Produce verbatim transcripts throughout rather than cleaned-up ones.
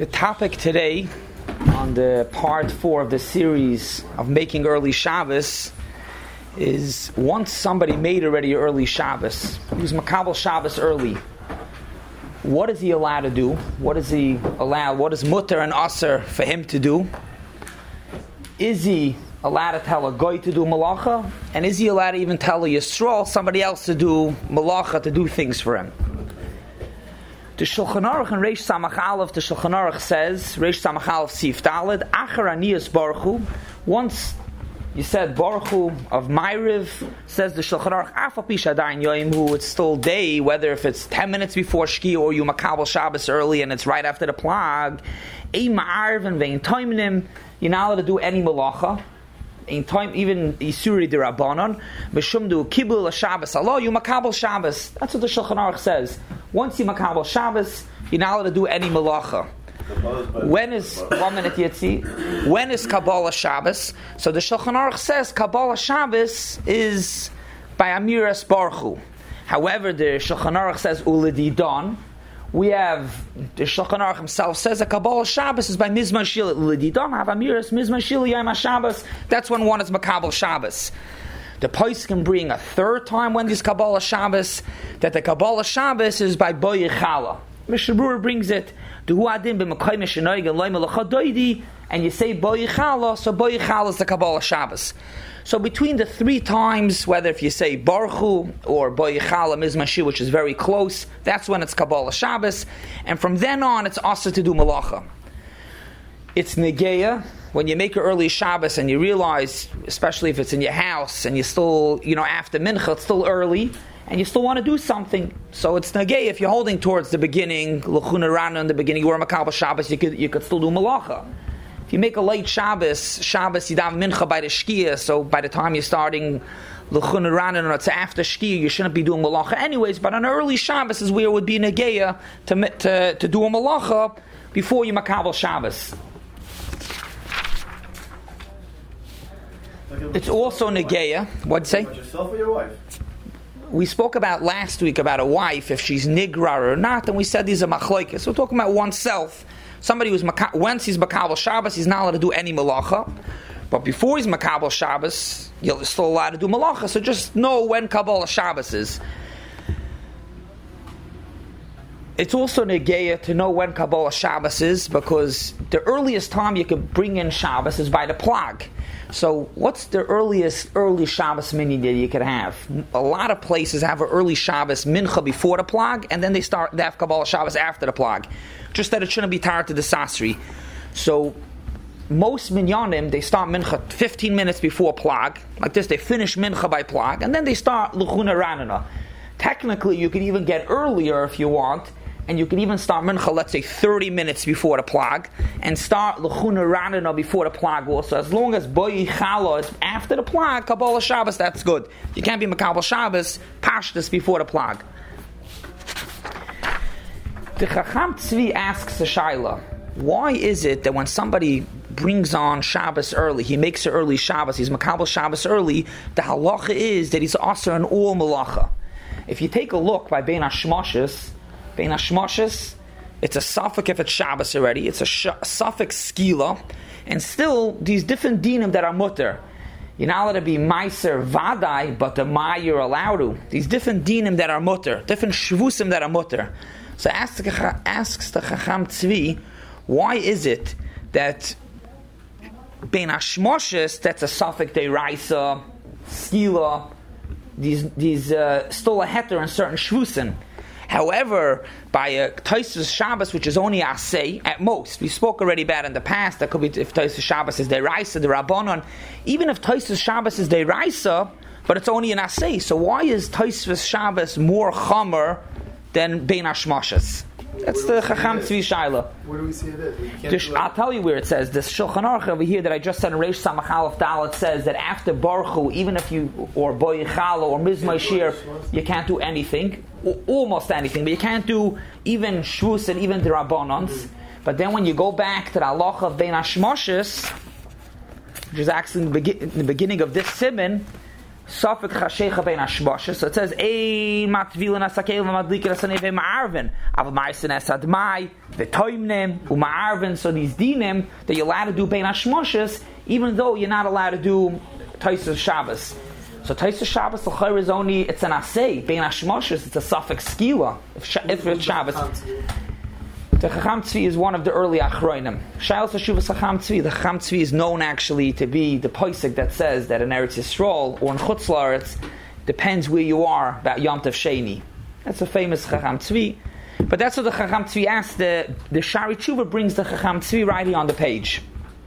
The topic today on the part four of the series of making early Shabbos is once somebody made already early Shabbos, he was Makabel Shabbos early, what is he allowed to do? What is he allowed? What is mutter and aser for him to do? Is he allowed to tell a goy to do malacha? And is he allowed to even tell a Yisrael, somebody else, to do malacha, to do things for him? The Shulchan Aruch and Reish Samach Aleph, the Shulchan Aruch says, Reish Samach Aleph Sif Daled, Achar Aniyas Baruch Hu. Once you said Baruch Hu of Ma'ariv, says the Shulchan Aruch, Afal Pi Shadayin Yoim Hu, it's still day, whether if it's ten minutes before Shki or you Makabel Shabbos early and it's right after the plag, Ei Ma'ariv and Vein Toimnim, you're not allowed to do any malacha. In time, even Isuri de Rabbanon, B'shumdu Kibul Shabbos Allah, you Makabel Shabbos. That's what the Shulchan Aruch says. Once you Makabel Shabbos, you're not allowed to do any malacha. When is one minute Yitzi? When is Kabbalah Shabbos? So the Shulchan Aruch says Kabbalah Shabbos is by Amiras Baruch Hu. However, the Shulchan Aruch says Uledi Don. We have the Shulchan Aruch himself says that Kabbalah Shabbos is by Mizmah Shil Uledi Don. Have Amiras Mizmah Shil Yom Shabbos. That's when one is Makabel Shabbos. The Pais can bring a third time when there's Kabbalah Shabbos, that the Kabbalah Shabbos is by Boy Chala. Mishnah Berurah brings it, and you say Boy Chala, so Boy Chala is the Kabbalah Shabbos. So between the three times, whether if you say Baruch Hu or Boy Chala Mizmah Shil, which is very close, that's when it's Kabbalah Shabbos, and from then on it's also to do Malacha. It's Negeya, when you make an early Shabbos and you realize, especially if it's in your house and you still, you know, after Mincha, it's still early, and you still want to do something. So it's Negeya, if you're holding towards the beginning, L'chuna Rana in the beginning, you were Makabel Shabbos, you could, you could still do Malacha. If you make a late Shabbos, Shabbos, you daven Mincha by the Shkia, so by the time you're starting L'chuna Rana and it's after Shkia, you shouldn't be doing Malacha anyways, but on an early Shabbos is where it would be Negeya to, to, to do a Malacha before you Makabel Shabbos. It's also Negeya. What'd you say? About yourself or your wife? We spoke about last week about a wife, if she's Nigra or not, and we said these are Machlokes. So we're talking about oneself. Somebody who's, maka- once he's Makabel Shabbos, he's not allowed to do any Malacha. But before he's Makabel Shabbos, you're still allowed to do Malacha. So just know when Kabbalah Shabbos is. It's also Negeya to know when Kabbalah Shabbos is, because the earliest time you can bring in Shabbos is by the plag. So what's the earliest early Shabbos mini that you could have? A lot of places have an early Shabbos mincha before the plag, and then they start they have Kabbalah Shabbos after the plag. Just that it shouldn't be tar to the sasri. So most minyanim, they start mincha fifteen minutes before plag. Like this, they finish mincha by plag, and then they start l'chuna ranana. Technically, you could even get earlier if you want, and you can even start mincha, let's say, thirty minutes before the plag, and start l'chuna ranana before the plag also. As long as Boy Chala is after the plag, Kabbalah Shabbos, that's good. You can't be Makabel Shabbos, pashtus before the plag. The Chacham Tzvi asks a Shaila, why is it that when somebody brings on Shabbos early, he makes an early Shabbos, he's Makabel Shabbos early, the halacha is that he's aser in all malacha. If you take a look by Bein HaShmoshes, Bein HaShmoshes, it's a suffix if it's Shabbos already, it's a, sh- a suffix skila, and still these different dinim that are mutter. You're not allowed to be meiser vadai, but the ma you're allowed to. These different dinim that are mutter, different shvusim that are mutter. So asks the, asks the Chacham Tzvi, why is it that Bein HaShmoshes, that's a suffix deiraisa, skila, these these uh, still a heter in certain shvusim. However, by a Tosfos Shabbos, which is only asay at most, we spoke already about in the past. That could be if Tosfos Shabbos is deiraisa, the Rabbanon. Even if Tosfos Shabbos is deiraisa, but it's only an asay. So why is Tosfos Shabbos more chamer than Bein HaShmoshes? That's the Chacham Tzvi Shaila. Where do we see it? Sh- I'll tell you where it says. This Shulchan Aruch over here that I just said in Reish Samach Aleph Dalet says that after Baruch Hu, even if you, or Boy Chala, or Mizmah Shir, you can't do anything, or almost anything, but you can't do even Shvus and even the Rabbanons. But then when you go back to the halacha of Bein HaShmoshes, which is actually in the, be- in the beginning of this Siman, Safek chashecha bein hashmoshes. So it says, ein matvilin asakel v'madlikin asanei v'ma'arvin. Aval ma'isen esadmai, v'toimnem, u'ma'arvin. So these dinim that you're allowed to do bein hashmoshes, even though you're not allowed to do Taisas Shabbos. So Taisas Shabbos, l'chayr is only, it's an asay. Bein hashmoshes, it's a Safek skila. If, if it's Shabbos. The Chacham Tzvi is one of the early Achroinim. Shayal Sashuvas Chacham Tzvi. The Chacham Tzvi is known actually to be the posek that says that in Eretz Yisrael or in Chutz La'aretz, depends where you are about Yom Tov Sheni. That's a famous Chacham Tzvi. But that's what the Chacham Tzvi asked. The, the Shari Tshuva brings the Chacham Tzvi right here on the page.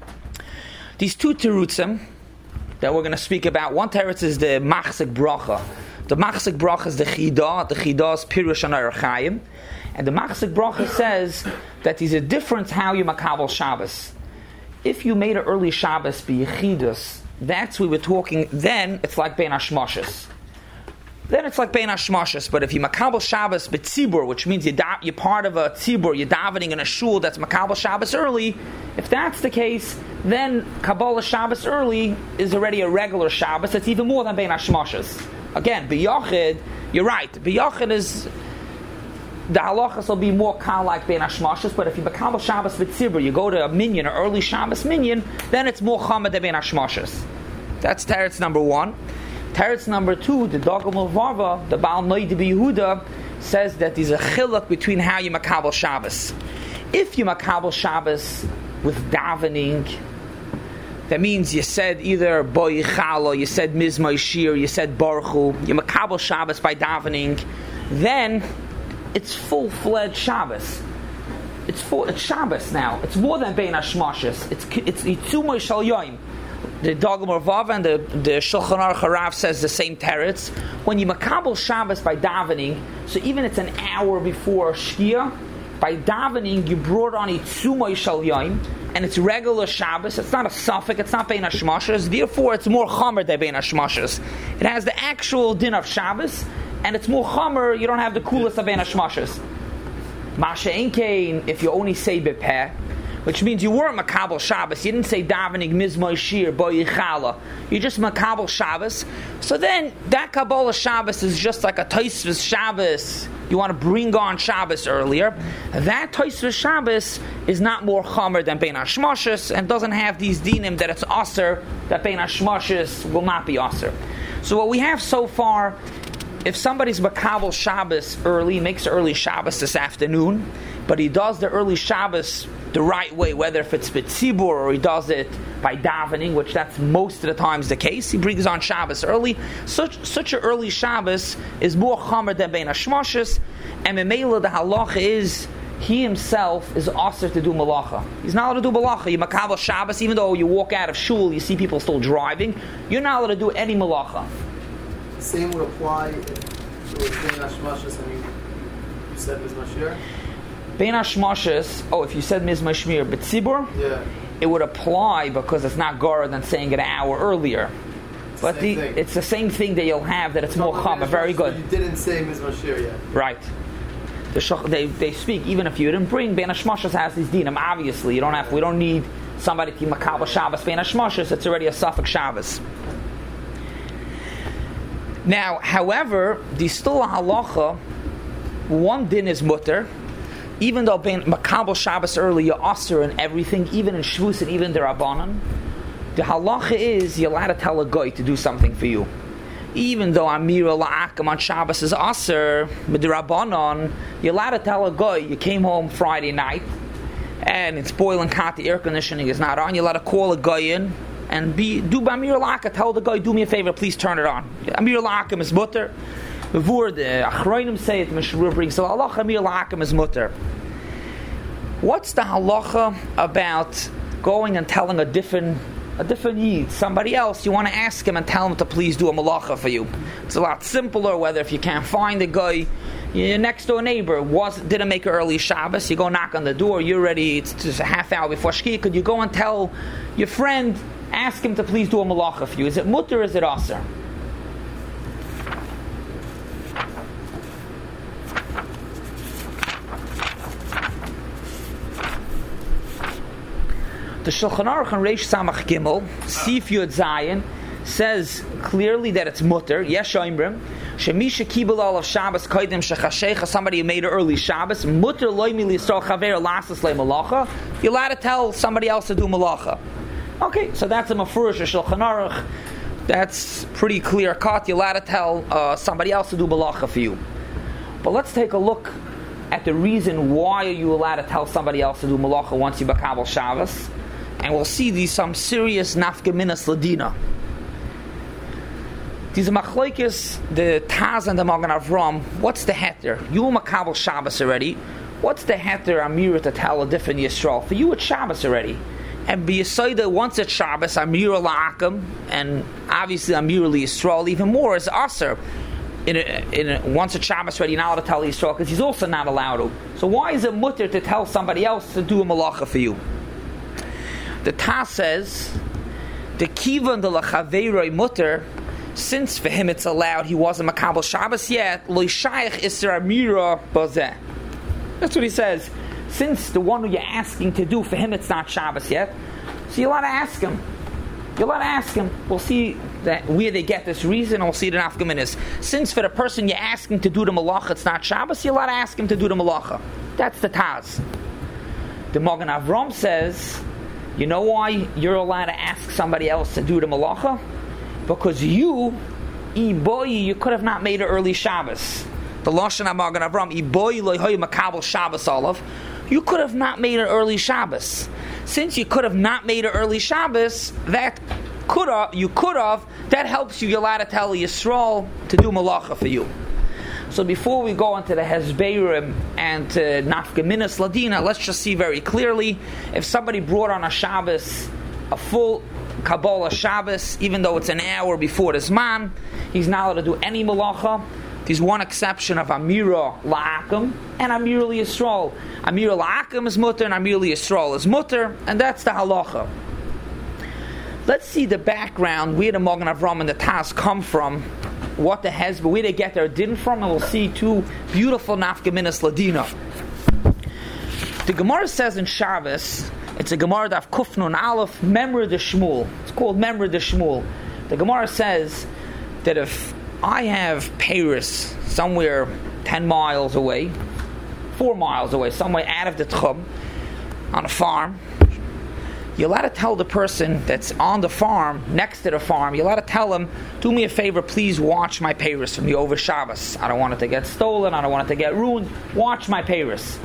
These two terutzim that we're going to speak about. One teretz is the Machzik Bracha. The Machzik Bracha is the Chidah. The Chidah is Pirush Anar Chaim. And the Machzik Bracha says that there's a difference how you makabel Shabbos. If you made an early Shabbos be Yechidus, that's we were talking, then it's like Bein Hashmoshes. Then it's like Bein Hashmoshes. But if you makabel Shabbos b'tzibur, which means you're, da- you're part of a tzibur, you're davening in a shul that's makabel Shabbos early, if that's the case, then Kabbalah Shabbos early is already a regular Shabbos. It's even more than Bein Hashmoshes. Again, b'yachid, you're right. B'yachid is... The halachas will be more kal like Bein Hashmoshes, but if you makabel Shabbos v'tzibur, you go to a minyan, an early Shabbos minyan, then it's more chamer than Bein Hashmoshes. That's teretz number one. Teretz number two, the Dagam of Varva, the Baal Noid Yehuda, says that there's a chiluk between how you makabel Shabbos. If you makabel Shabbos with davening, that means you said either Boi Chala, you said Mizmai Shir, you said Baruch Hu, you makabel Shabbos by davening, then it's full-fledged Shabbos. It's full. It's Shabbos now. It's more than Bein Hashmoshes. It's it's Itzumah Shal Yoim. The Dagam Rav and the the Shulchan Aruch Harav says the same teretz. When you makabel Shabbos by davening, so even it's an hour before Shkia, by davening you brought on Itzumah Shal Yoim, and it's regular Shabbos. It's not a suffix. It's not Bein Hashmoshes. Therefore, it's more chamer than Bein Hashmoshes. It has the actual din of Shabbos. And it's more chamer, you don't have the coolest of Bein Hashmoshes. Masha Enkein, if you only say bepeh, which means you weren't makabel Shabbos, you didn't say davening mizmor shir bo yichala, you just makabel Shabbos. So then that Kabbalah Shabbos is just like a Tosfos Shabbos. You want to bring on Shabbos earlier. That Tosfos Shabbos is not more chamer than Bein Hashmoshes and doesn't have these dinim that it's aser, that Bein Hashmoshes will not be aser. So what we have so far, if somebody's makabel Shabbos early, makes early Shabbos this afternoon, but he does the early Shabbos the right way, whether if it's b'tzibur or he does it by davening, which that's most of the times the case, he brings on Shabbos early. Such such an early Shabbos is more chamer than Bein Hashmoshes, and memela the halacha is he himself is aser to do malacha. He's not allowed to do malacha. You makabel Shabbos, even though you walk out of shul, you see people still driving, you're not allowed to do any malacha. Same would apply if it was Bein Hashmoshes and you, you said Mizmor Shir? Bein Hashmoshes, oh, if you said Mizmor Shir b'tzibur, yeah, it would apply because it's not gara than saying it an hour earlier. It's but the, the, it's the same thing that you'll have, that it's more chamer. Very good. You didn't say Mizmor Shir yet. Right. The shach, they, they speak, even if you didn't bring, Bein Hashmoshes has these dinim, obviously. You don't have, we don't need somebody to makabel Shabbos, Bein Hashmoshes, it's already a suffix Shabbos. Now, however, there's still a halacha. One din is mutter, even though being makabel Shabbos early, you're aser and everything, even in Shvus and even the Rabbanan. The halacha is you're allowed to tell a guy to do something for you. Even though Amira La'akam on Shabbos is aser, with the Rabbanan, you're allowed to tell a guy you came home Friday night and it's boiling hot, the air conditioning is not on. You're allowed to call a guy in and be do Amir La'akam, tell the guy, do me a favor, please turn it on. Amir La'akam is mutter. Before the Achroinim say it, Mishra brings, so Allah Amir La'akam is mutter. What's the halacha about going and telling a different a different yid, somebody else, you want to ask him and tell him to please do a malacha for you? It's a lot simpler, whether if you can't find a guy, your next door neighbor was didn't make an early Shabbos, you go knock on the door, you're ready, it's just a half hour before Shkia, could you go and tell your friend, ask him to please do a malacha for you? Is it mutter or is it aser? The Shulchan Aruch and Reish Samach Gimel, Sif Yud Zayin, says clearly that it's mutter. Yes, Shoimrim. Shemisha kibul al of Shabbos koidim shechashecha, somebody who made an early Shabbos, mutter loymi liyisrael chaver lasas le malacha. You're allowed to tell somebody else to do malacha. Okay, so that's a mafurish or Shulchan Aruch. That's pretty clear cut. You're allowed to tell uh, somebody else to do malacha for you. But let's take a look at the reason why are you allowed to tell somebody else to do malacha once you bakabel Shabbos, and we'll see these some serious nafka minas ladina. These are machlokes, the Taz and the Magen Avram. What's the heter? You makabel Shabbos already. What's the heter Amira to tell a different Yisrael? For you, it's Shabbos already. And b'yisoida, once it's Shabbos, Amira la'akim, and obviously Amira Yisrael even more is aser. In a, in a, once it's Shabbos already, you're not allowed to tell Yisrael because he's also not allowed to. So why is it mutter to tell somebody else to do a malacha for you? The Taz says the kivan de lachaveiroi mutter. Since for him it's allowed, he wasn't makabel Shabbos yet. Lo shayach iser amira bazeh. That's what he says. Since the one who you're asking to do, for him it's not Shabbos yet, so you're allowed to ask him. You're allowed to ask him. We'll see that where they get this reason, and we'll see the nafkamin. Since for the person you're asking to do the malacha, it's not Shabbos, you're allowed to ask him to do the malacha. That's the Taz. The Magen Avram says, you know why you're allowed to ask somebody else to do the malacha? Because you, Iboyi, you could have not made an early Shabbos. The Lashon HaMagen Avram, Iboyi loyhoy makabel Shabbos olav. You could have not made an early Shabbos. Since you could have not made an early Shabbos, that could have, you could have, that helps you, you're allowed to tell Yisrael to do malacha for you. So before we go into the Hezbeirim and uh, Nafka Minas Ladina, let's just see very clearly, if somebody brought on a Shabbos, a full Kabbalah Shabbos, even though it's an hour before the Zman, he's not allowed to do any malacha. There's one exception of Amira La'akim and Amira Yisrael. Amira La'akim is mutter and Amira Yisrael is mutter, and that's the halacha. Let's see the background, where the Magen Avram and the Taz come from, what the Hezbollah, where they get their din from, and we'll see two beautiful Nafka Minas Ladina. The Gemara says in Shabbos, it's a Gemara Daf Kufnun Aleph, Memra de Shmuel. It's called Memra de Shmuel. The Gemara says that if I have Paris somewhere ten miles away, four miles away, somewhere out of the Tchum, on a farm, you're allowed to tell the person that's on the farm, next to the farm, you're allowed to tell him, do me a favor, please watch my Paris from the over Shabbos. I don't want it to get stolen, I don't want it to get ruined. Watch my Paris.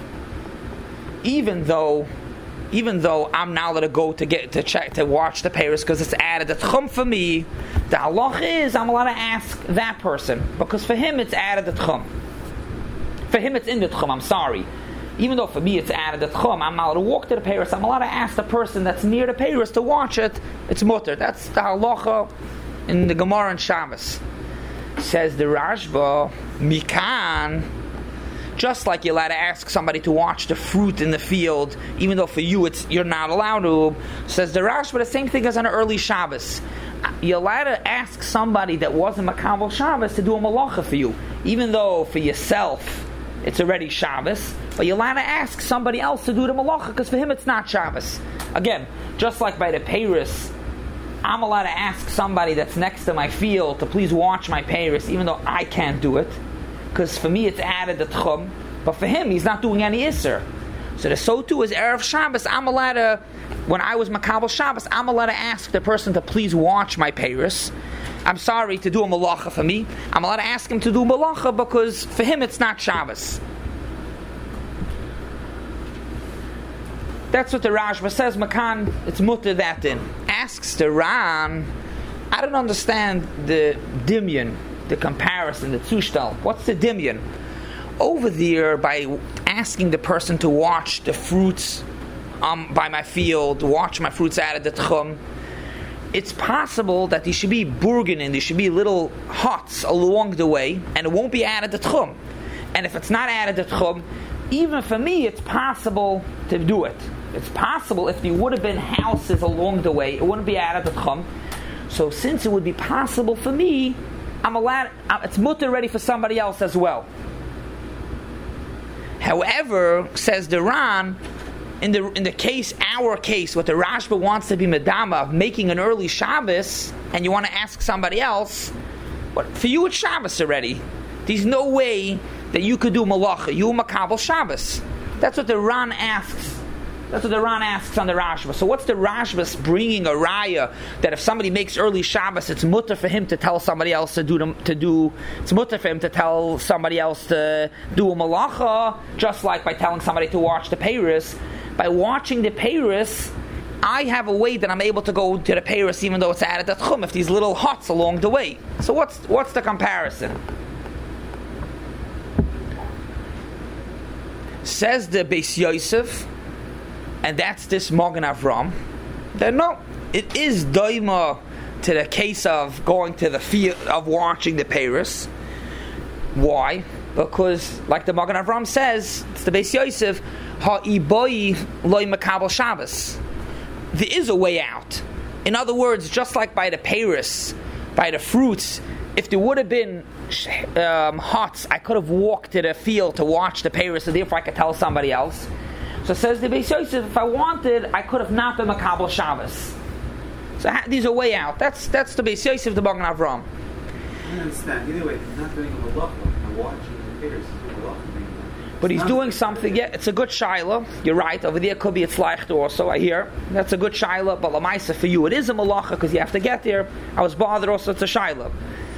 Even though Even though I'm now allowed to go to get to check to watch the Paris because it's added the tchum for me, the halach is I'm allowed to ask that person because for him it's added the tchum. For him it's in the tchum. I'm sorry. Even though for me it's added the tchum, I'm allowed to walk to the Paris. I'm allowed to ask the person that's near the Paris to watch it. It's mutter. That's the halacha in the Gemara and Shabbos. Says the Rashba, Mikan. Just like you're allowed to ask somebody to watch the fruit in the field, even though for you it's you're not allowed to. Says the Rash, but the same thing as on an early Shabbos. You're allowed to ask somebody that wasn't Makabel Shabbos to do a malacha for you, even though for yourself it's already Shabbos. But you're allowed to ask somebody else to do the malacha because for him it's not Shabbos. Again, just like by the Paris, I'm allowed to ask somebody that's next to my field to please watch my Paris, even though I can't do it. Because for me it's added the tchum, but for him he's not doing any iser. So the so too is Erev Shabbos. I'm allowed to, when I was Makabel Shabbos, I'm allowed to ask the person to please watch my Paris. I'm sorry to do a malacha for me. I'm allowed to ask him to do malacha because for him it's not Shabbos. That's what the Rashba says. Makan, it's mutter that in. Asks the Ran, I don't understand the dimyon. The comparison, the zushtal. What's the dimyon? Over there, by asking the person to watch the fruits um, by my field, watch my fruits out of the tchum, it's possible that there should be burgenin, there should be little huts along the way, and it won't be added the tchum. And if it's not added the tchum, even for me, it's possible to do it. It's possible if there would have been houses along the way, it wouldn't be added the tchum. So since it would be possible for me, I'm allowed, it's mutter ready for somebody else as well. However, says the Ran, in the in the case, our case, what the Rashba wants to be medama of making an early Shabbos, and you want to ask somebody else, but for you it's Shabbos already. There's no way that you could do malacha. You makabel Shabbos. That's what the Ran asks. That's what the Ran asks on the Rashba. So what's the Rashba bringing a raya that if somebody makes early Shabbos, it's mutter for him to tell somebody else to do them, to do. It's mutter for him to tell somebody else to do a malacha, just like by telling somebody to watch the Peiros. By watching the Peiros, I have a way that I'm able to go to the Peiros even though it's added at Chum, if these little huts along the way. So what's what's the comparison? Says the Beis Yosef, and that's this Magen Avram, that no, it is doima to the case of going to the field of watching the Peiros. Why? Because, like the Magen Avram says, it's the Beis Yosef, ha'iboi loy makabel Shabbos. There is a way out. In other words, just like by the Peiros, by the fruits, if there would have been um, huts, I could have walked to the field to watch the Peiros, so therefore I could tell somebody else. So says the Beis Yosef, if I wanted, I could have not been makabel Shabbos. So ha- there's a way out. That's that's the Beis Yosef, the Magen Avram. I don't understand. Either way, he's not doing a malacha. I'm watching the Peiros. But he's doing something. Yeah, it's a good shaila. You're right. Over there could be a tzleichter also. I hear that's a good shaila. But lamaisa for you, it is a malacha because you have to get there. I was bothered also. It's a shaila.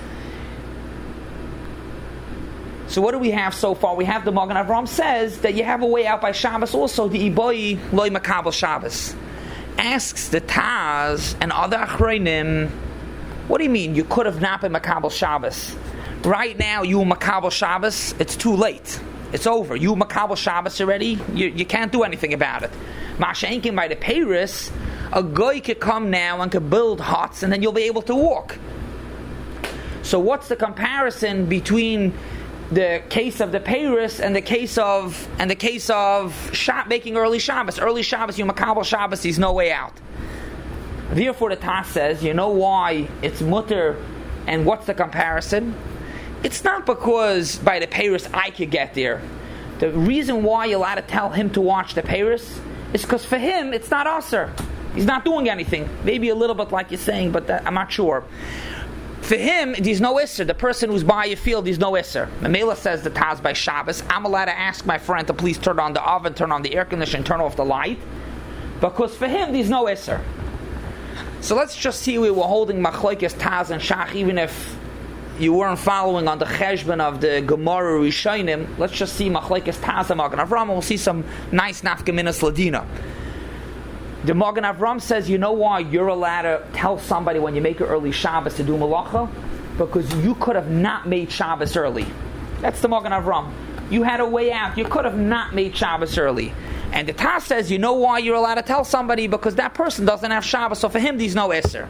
So what do we have so far? We have the Magen Avram says that you have a way out by Shabbos also. The iboi loy makabel Shabbos asks the Taz and other achronim. What do you mean? You could have not been makabel Shabbos. Right now, you makabel Shabbos. It's too late. It's over. You makabel Shabbos already. You, you can't do anything about it. Masha'enkin by the Peiros, a guy could come now and could build huts, and then you'll be able to walk. So what's the comparison between the case of the Peiros and the case of and the case of Shab- making early Shabbos? Early Shabbos, you makabel Shabbos. There's no way out. Therefore, the Taz says, you know why it's mutter, and what's the comparison? It's not because by the Peiros I could get there. The reason why you're allowed to tell him to watch the Peiros is because for him it's not usher. He's not doing anything. Maybe a little bit like you're saying, but that, I'm not sure. For him, there's no isser. The person who's by your field, there's no isser. Mamela says the Taz by Shabbos, I'm allowed to ask my friend to please turn on the oven, turn on the air conditioner, turn off the light, because for him, there's no isser. So let's just see we were holding Machlokes Taz and Shach, even if you weren't following on the cheshbon of the Gemara Rishonim. Let's just see Machlokes Taz and Magen Avram, and we'll see some nice nafkaminas ladina. The Magen Avram says, you know why you're allowed to tell somebody when you make an early Shabbos to do malacha? Because you could have not made Shabbos early. That's the Magen Avram. You had a way out. You could have not made Shabbos early. And the Taz says, you know why you're allowed to tell somebody? Because that person doesn't have Shabbos, so for him there's no Esser.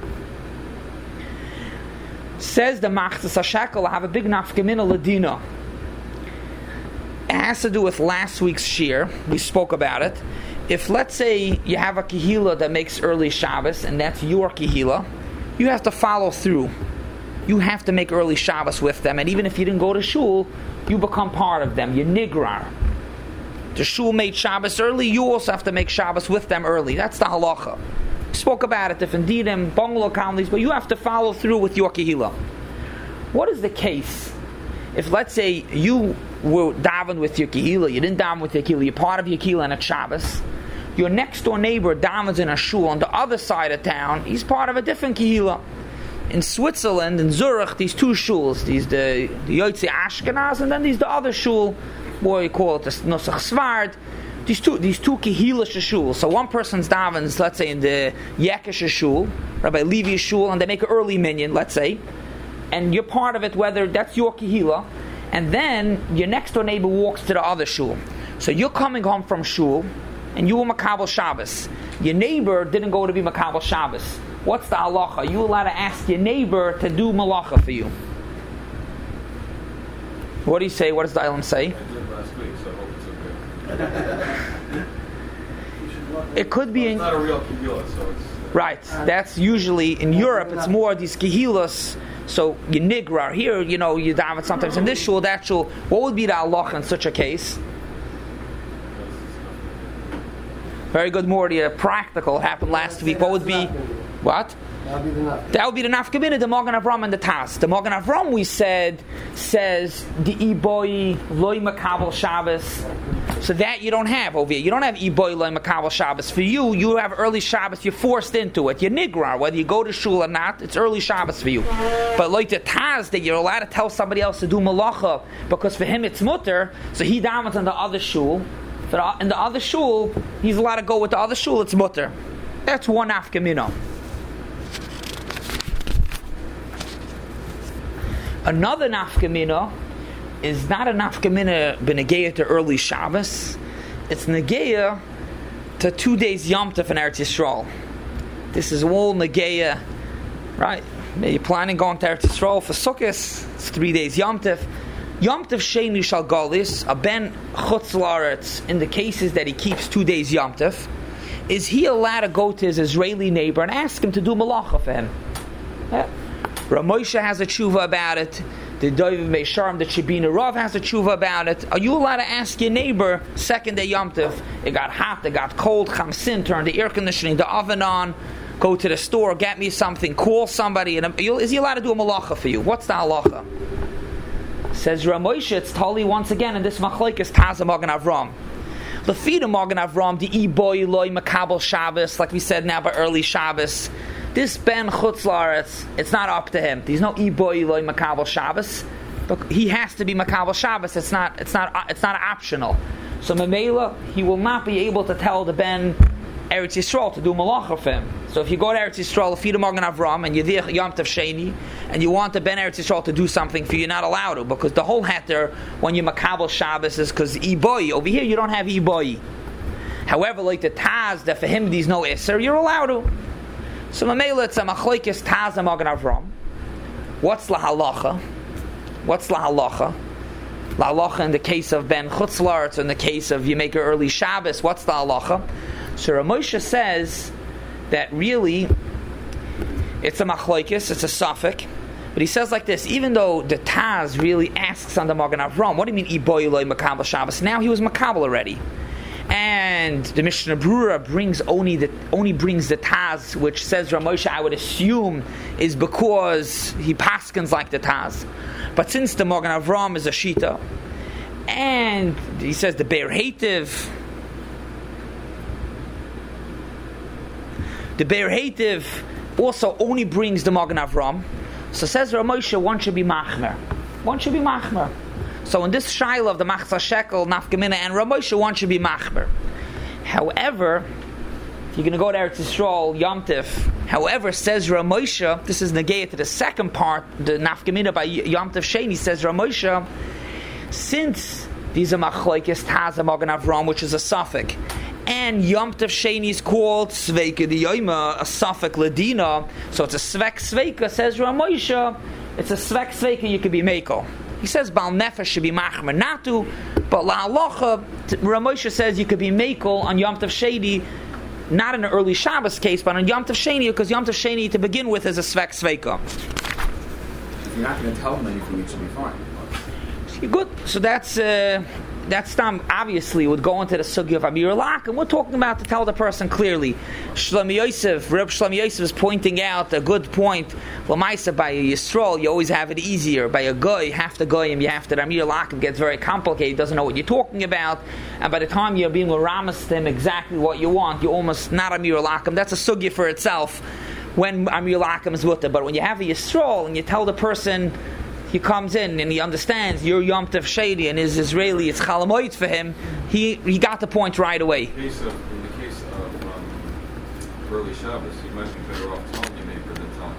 Says the Machzas HaShekel, I have a big nafkamina ladina. It has to do with last week's shir. We spoke about it. If, let's say, you have a kehila that makes early Shabbos, and that's your kehila, you have to follow through. You have to make early Shabbos with them, and even if you didn't go to shul, you become part of them. You're nigrar. The shul made Shabbos early, you also have to make Shabbos with them early. That's the halacha. We spoke about it, different dinim, bungalow colonies, but you have to follow through with your kehila. What is the case if, let's say, you were davened with your kehila, you didn't daven with your kehila, you're part of your kehila and it's Shabbos, your next door neighbor davens in a shul on the other side of town, he's part of a different kehila. In Switzerland, in Zurich, these two shuls, these the, the Yotzei Ashkenaz, and then these the other shul, what you call it, the Nosach Svard, these two these two kehilish shuls. So one person's davens, let's say in the Yekish shul, Rabbi Levi's shul, and they make an early minyan, let's say, and you're part of it, whether that's your kehila, and then your next door neighbor walks to the other shul. So you're coming home from shul, and you were makabel Shabbos. Your neighbor didn't go to be makabel Shabbos. What's the halacha? Are you allowed to ask your neighbor to do malacha for you? What do you say? What does the Ilam say? I did last week, so I hope it's okay. It could be well, in... It's not a real kehila, so it's... Uh, right. That's usually in Europe, it's more these kehilas. So you nigrar. Here, you know, you daven sometimes in this shul, that shul. What would be the halacha in such a case? Very good, Morty. Practical happened last week. What would be what? That would be the nafkamina. That would be the nafkamina, the Magen Avram and the Taz. The Magen Avram, we said, says the Iboi loy makabel Shabbos. So that you don't have over here. You don't have Iboi loy makabel Shabbos. For you, you have early Shabbos. You're forced into it. You're nigrar. Whether you go to shul or not, it's early Shabbos for you. But like the Taz, that you're allowed to tell somebody else to do malacha because for him it's mutter. So he davens in the other shul. In the other shul, he's allowed to go with the other shul. It's mutter. That's one nafkamina. Another nafkamina is not a nafkamina b'negeya to early Shabbos. It's negeya to two days Yom Tov in Eretz Yisrael. This is all negeya, right? You're planning going to Eretz Yisrael for Sukkot. It's three days Yom Tov. Yom Tov Sheni Shal Galis, a ben chutz la'aretz, in the cases that he keeps two days Yom Tov, is he allowed to go to his Israeli neighbor and ask him to do malacha for him? Yeah. Rav Moshe has a tshuva about it. The Doviv Meisharim, the Shebina Rav has a tshuva about it. Are you allowed to ask your neighbor, second day Yom Tov, it got hot, it got cold, Chamsin, turn the air conditioning, the oven on, go to the store, get me something, call somebody, and is he allowed to do a malacha for you? What's the halacha? Says Rav Moshe, it's totally once again in this machlokes Taz Magen Avram. The feed of Magen Avram, the Iboi loy makabel Shabbos, like we said now by early Shabbos. This ben chutz la'aretz, it's not up to him. There's no Iboi loy makabel Shabbos, but he has to be makabel Shabbos. It's not. It's not. It's not optional. So Memela, he will not be able to tell the ben Eretz Yisrael to do malacha for him. So if you go to Eretz Yisrael, feed him Magen Avram, and you're there Yom Tov Sheni, and you want the Ben Eretz Yisrael to do something for you, you're not allowed to, because the whole heter when you makabel Shabbos is because Iboi. Over here you don't have Iboi. However, like the Taz, that for him there's no Isser, you're allowed to. So Mamela, it's a machlokes Taz and Magen Avram. What's la halacha? What's la halacha? La halacha in the case of Ben chutz la'aretz, in the case of you make an early Shabbos, what's the halacha? So Rav Moshe says that really it's a machlokes, it's a suffix, but he says like this: even though the Taz really asks on the Magen Avram, what do you mean Iboi loy makabel Shabbos? Now he was makabel already, and the Mishnah Brura brings only the only brings the Taz, which says Rav Moshe, I would assume, is because he paskins like the Taz. But since the Magen Avram is a shita, and he says the Be'er Heitiv. The Be'er Heitiv also only brings the Magen Avram. So says Rav Moshe, one should be machmer. One should be machmer. So in this shaila of the Machzah Shekel, Nafkamina, and Rav Moshe, one should be machmer. However, if you're going to go to Eretz Yisrael, Yom Tov, however, says Rav Moshe, this is negayah to the second part, the Nafkamina by Yom Tov Sheni, says Rav Moshe, since these are machlokes Taz and Magen Avram, which is a suffix, and Yom Tov Sheni is called Sveika D'Yoyma, a suffix Ladina, so it's a Svek Sveika, says Rav Moshe, it's a Svek Sveika, you could be Mekel. He says Baal Nefesh should be Machmer Natu, but La Halacha, Rav Moshe says you could be Mekel on Yom Tov Sheni, not in an early Shabbos case, but on Yom Tov Sheni, because Yom Tov Sheni to begin with is a Svek Sveika. If you're not going to tell them anything, it should be fine. Good. So that's uh, that's time obviously would go into the sugya of Amir Lak, and we're talking about to tell the person clearly. Shlomi Yosef, Reb Shlomi Yosef is pointing out a good point. Lamaisa by a Yisrael, you always have it easier. By a guy, half the guy, and you have to Amir Lak, it gets very complicated. He doesn't know what you're talking about, and by the time you're being ramas to him exactly what you want, you're almost not Amir Lakim. That's a sugya for itself. When Amir Lakim is with it, but when you have a Yisrael and you tell the person. He comes in and he understands you're Yom Tov Sheni and is Israeli, it's Chalamoid for him. He he got the point right away. In the case of, in the case of um, early Shabbos, you might be better off telling your neighbor than telling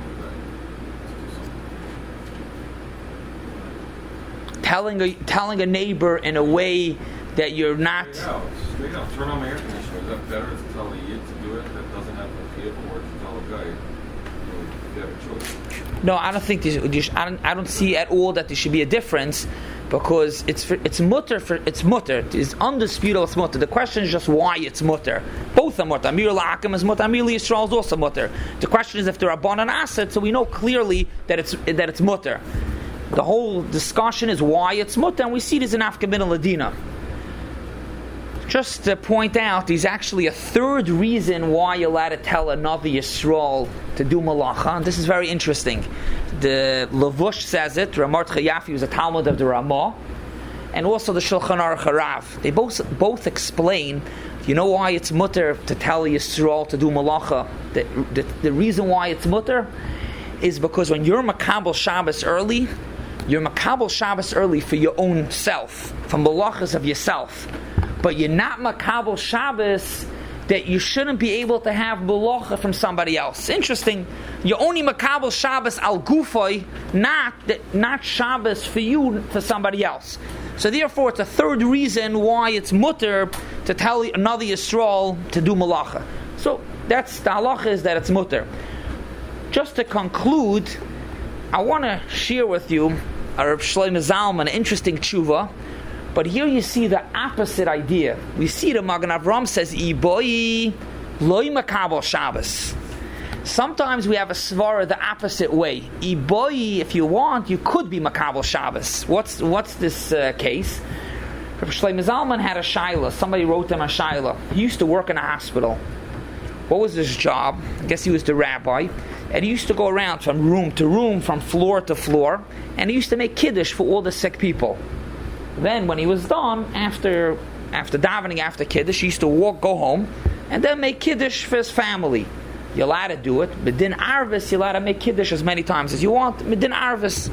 your guy. Telling a, telling a neighbor in a way that you're not. Straight out, straight out. Turn on the air conditioner. Is that better to tell a yid to do it that doesn't have a vehicle, or to tell a guy? You have a choice. No, I don't think this, I don't. I don't see at all that there should be a difference, because it's for, it's mutter for it's mutter. It's undisputable. It's mutter. The question is just why it's mutter. Both are mutter. Amir La'akim is mutter. Amir Yisrael is also mutter. The question is if they're abon and asset, so we know clearly that it's that it's mutter. The whole discussion is why it's mutter, and we see this in Afka bin Ladina. just to point out, there's actually a third reason why you're allowed to tell a Navi Yisrael to do malacha, and this is very interesting. The Levush says it, Ramardcha Yafi was a Talmud of the Ramah, and also the Shulchan Aruch Harav. They both both explain, you know why it's mutter to tell Yisrael to do malacha? The, the, the reason why it's mutter is because when you're Makabel Shabbos early, you're Makabel Shabbos early for your own self, for malachas of yourself. But you're not Makabel Shabbos that you shouldn't be able to have malacha from somebody else. Interesting. You're only Makabel Shabbos al Gufay, not, not Shabbos for you, for somebody else. So therefore, it's a third reason why it's mutter to tell another Yisrael to do malacha. So that's the halacha, is that it's mutter. Just to conclude, I want to share with you a Reb Shlomo Zalman, an interesting tshuva. But here you see the opposite idea. We see the Magen Avraham says, "Iboi loy makabel Shabbos." Sometimes we have a svara the opposite way. Iboi, if you want, you could be makabel Shabbos. What's what's this uh, case? Reb Shlomo Zalman had a shaila. Somebody wrote him a shaila. He used to work in a hospital. What was his job? I guess he was the rabbi. And he used to go around from room to room, from floor to floor, and he used to make kiddush for all the sick people. Then when he was done, after after davening, after kiddush, he used to walk, go home, and then make kiddush for his family. You're allowed to do it. Midin Arvis, you're allowed to make kiddush as many times as you want. Midin Arvis.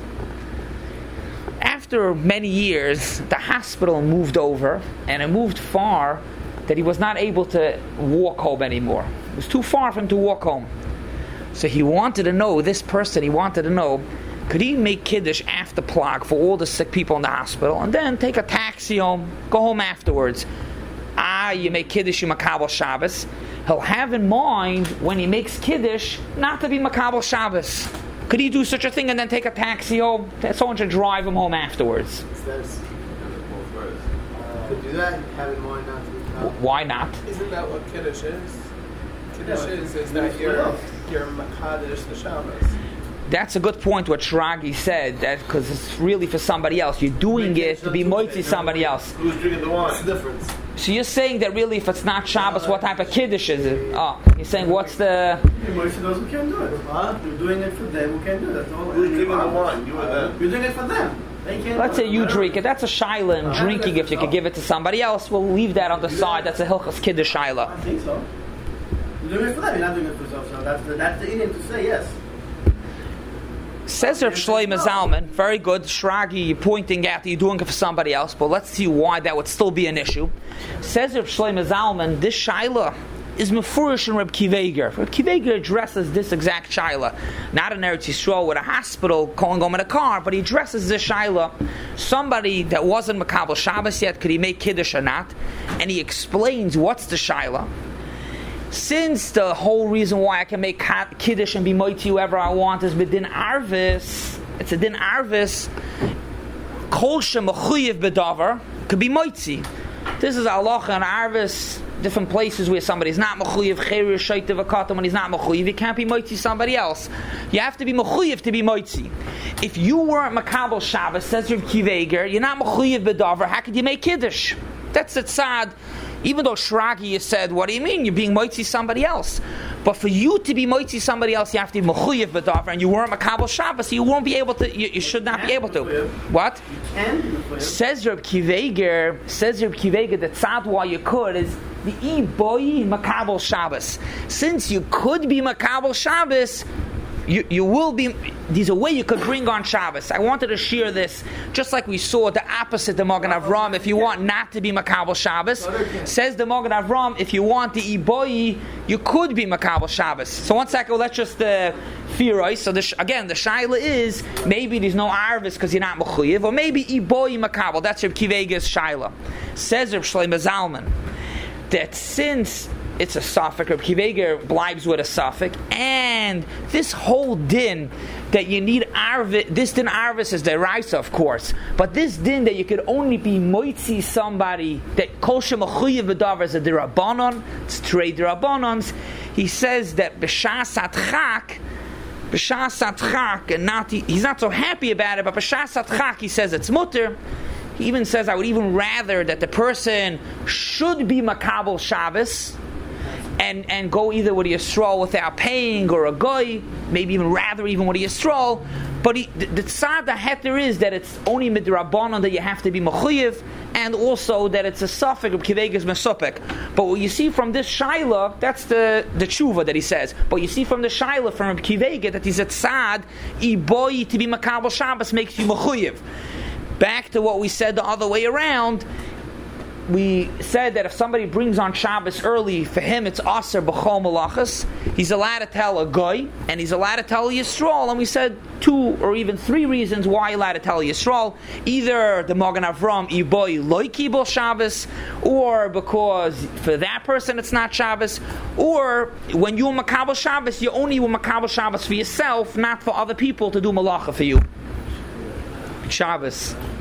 After many years, the hospital moved over, and it moved far that he was not able to walk home anymore. It was too far for him to walk home. So he wanted to know, this person, he wanted to know, could he make kiddush after plag for all the sick people in the hospital, and then take a taxi home, go home afterwards? Ah, you make kiddush, you makabel Shabbos. He'll have in mind, when he makes kiddush, not to be makabel Shabbos. Could he do such a thing and then take a taxi home? Someone should drive him home afterwards. There's, uh, to do that, have in mind not to be makabel. Why not? Isn't that what kiddush is? Kiddush is, is that you're, you're makadish the Shabbos. That's a good point what Shragi said, that because it's really for somebody else. You're doing it to be moitzi somebody else. Who's drinking the wine? What's the difference? So you're saying that really if it's not Shabbos, what type of kiddush is it? Oh, you're saying what's the... Moitzi knows who can do it. Huh? You're doing it for them who can do it. That's all. Who's drinking the wine? You or them? You're doing it for them. They can't. Let's say you drink it. That's a shaila in drinking. If you could give it to somebody else, we'll leave that on the side. That's a hilchas kiddush shaila. I think so. You're doing it for them. You're not doing it for yourself. So that's the, that's the idiom to say yes. Says Reb Shlomo Zalman, very good, Shragi pointing out that you're doing it for somebody else, but let's see why that would still be an issue. Says Reb Shlomo Zalman, this shaila is mefurish in Reb Akiva Eiger. Reb Akiva Eiger addresses this exact shaila, not in Eretz Yisrael with a hospital calling home in a car, but he addresses this shaila. Somebody that wasn't makabel Shabbos yet, could he make kiddush or not? And he explains what's the shaila. Since the whole reason why I can make kiddush and be moitzi whoever I want is b'din arvis, it's a din arvis. Kol shemechuyev b'davar could be moitzi. This is halacha and arvis. Different places where somebody's not mechuyev, cherir shaitav akatam, when he's not mechuyev, he can't be moitzi somebody else. You have to be mechuyev to be moitzi. If you weren't makabel Shabbos, says Reb Akiva Eiger, you're not mechuyev b'davar. How could you make kiddush? That's the tzad. Even though Shragi has said, what do you mean? You're being moitzi somebody else. But for you to be moitzi somebody else, you have to be mechuyev b'davar, and you weren't makabel Shabbos, so you won't be able to, you, you should not be able to. What? Says Reb Akiva Eiger, says Reb Akiva Eiger, the tzad why you could is the i boi makabel Shabbos. Since you could be makabel Shabbos, You, you will be, there's a way you could bring on Shabbos. I wanted to share this, just like we saw the opposite of Magen Avraham. If you want not to be makabel Shabbos, says the Magen Avraham, if you want the iboi, you could be makabel Shabbos. So one second, let's just uh, theorize. So the, again, the shaila is, maybe there's no arvis because you're not mechuyev, or maybe iboi makabel. That's Reb Akiva Eiger's shaila. Says Reb Shlomo Zalman, that since it's a suffix, Reb Akiva Eiger blibes with a suffix, and this whole din that you need arvis, this din arvis is the raisa, of course, but this din that you could only be moitzi somebody, that kol shemechuyev b'davar is a derabanan, it's trei derabbanans. He says that b'shas atchak, b'shas atchak, and not he's not so happy about it, but b'shas atchak he says it's mutter. He even says, I would even rather that the person should be Makabel Shabbos and, and go either with a Yisrael without paying or a Goy, maybe even rather even with a Yisrael. But he, the, the tzad heter is that it's only midrabanan that you have to be mechuyev, and also that it's a suffix of kivegas mesupek. But what you see from this shaila, that's the the tshuva that he says. But you see from the shaila from kivega that he's a tzad iboy to be makabel Shabbos makes you mechuyev. Back to what we said the other way around. We said that if somebody brings on Shabbos early, for him it's aser b'chol malachas. He's allowed to tell a goy, and he's allowed to tell a Yisrael. And we said two or even three reasons why you're allowed to tell a Yisrael. Either the Magen Avram iboy loy kibul Shabbos, or because for that person it's not Shabbos, or when you're makabel Shabbos, you only will makabel Shabbos for yourself, not for other people to do malacha for you. Shabbos.